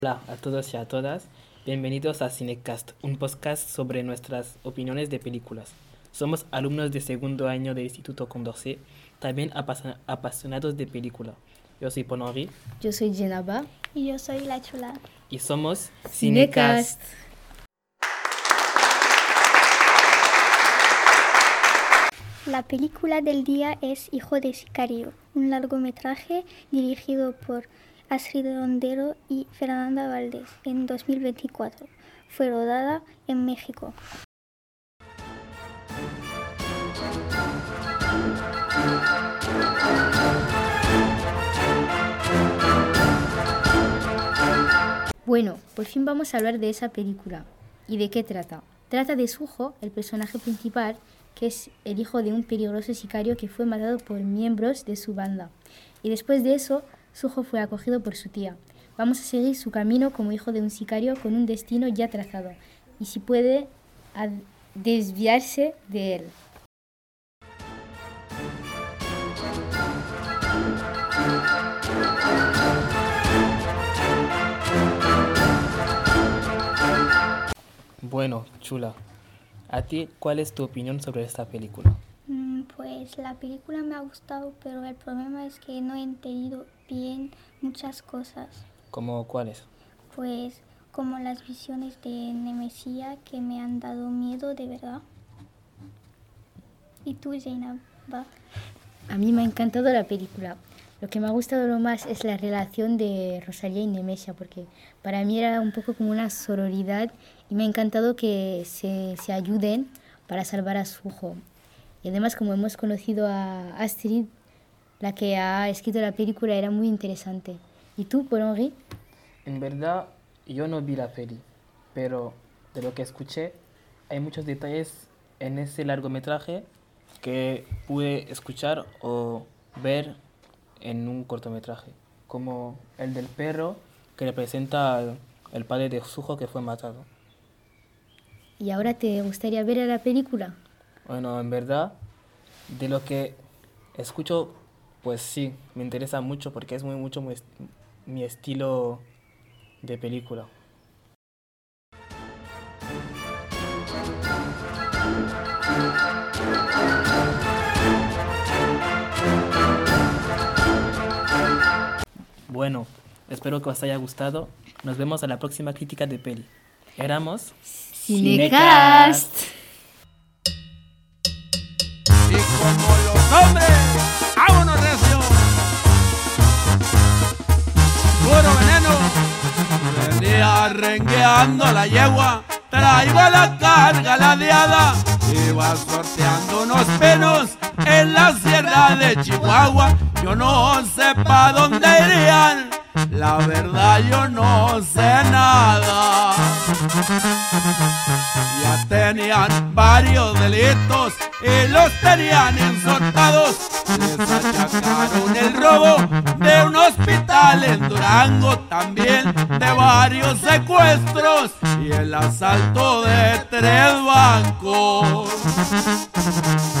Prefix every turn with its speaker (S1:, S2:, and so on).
S1: Hola a todos y a todas, bienvenidos a Cinecast, un podcast sobre nuestras opiniones de películas. Somos alumnos de segundo año del Instituto Condorcet, también apasionados de película. Yo soy Paul Henry
S2: Yo soy Jenaba.
S3: Y yo soy La Chula.
S1: y somos
S2: Cinecast.
S3: La película del día es Hijo de Sicario, un largometraje dirigido por Astrid Rondero y Fernanda Valdés en 2024. Fue rodada en México.
S2: Bueno, por fin vamos a hablar de esa película. ¿Y de qué trata? Trata de Sujo, el personaje principal, que es el hijo de un peligroso sicario que fue matado por miembros de su banda. Y después de eso, Sujo fue acogido por su tía. Vamos a seguir su camino como hijo de un sicario con un destino ya trazado. Y si puede, a desviarse de él.
S1: Bueno, Chula, ¿a ti cuál es tu opinión sobre esta película?
S3: Pues la película me ha gustado, pero el problema es que no he entendido bien muchas cosas.
S1: ¿Cómo cuáles?
S3: Pues como las visiones de Nemesía que me han dado miedo de verdad. ¿Y tú, Zainab?
S2: A mí me ha encantado la película. Lo que me ha gustado lo más es la relación de Rosalía y Nemesia, porque para mí era un poco como una sororidad y me ha encantado que se ayuden para salvar a su hijo. Y además, como hemos conocido a Astrid, la que ha escrito la película, era muy interesante. ¿Y tú, Paul Henry?
S1: En verdad, yo no vi la peli, pero de lo que escuché, hay muchos detalles en ese largometraje que pude escuchar o ver en un cortometraje, como el del perro que representa al padre de Sujo que fue matado.
S2: ¿Y ahora te gustaría ver a la película?
S1: Bueno, en verdad, de lo que escucho, pues sí, me interesa mucho porque es mucho mi estilo de película. Bueno, espero que os haya gustado. Nos vemos a la próxima crítica de peli. Éramos
S2: Cinecast.
S4: Y como los hombres, vámonos recio. Puro veneno. Venía rengueando la yegua, traigo la carga ladeada. Iba sorteando unos penos en la sierra de Chihuahua. Yo no sé pa' dónde irían, la verdad yo no sé nada. Ya tenían varios delitos y los tenían insultados. Les achacaron el robo de un hospital en Durango, también de varios secuestros y el asalto de 3 bancos.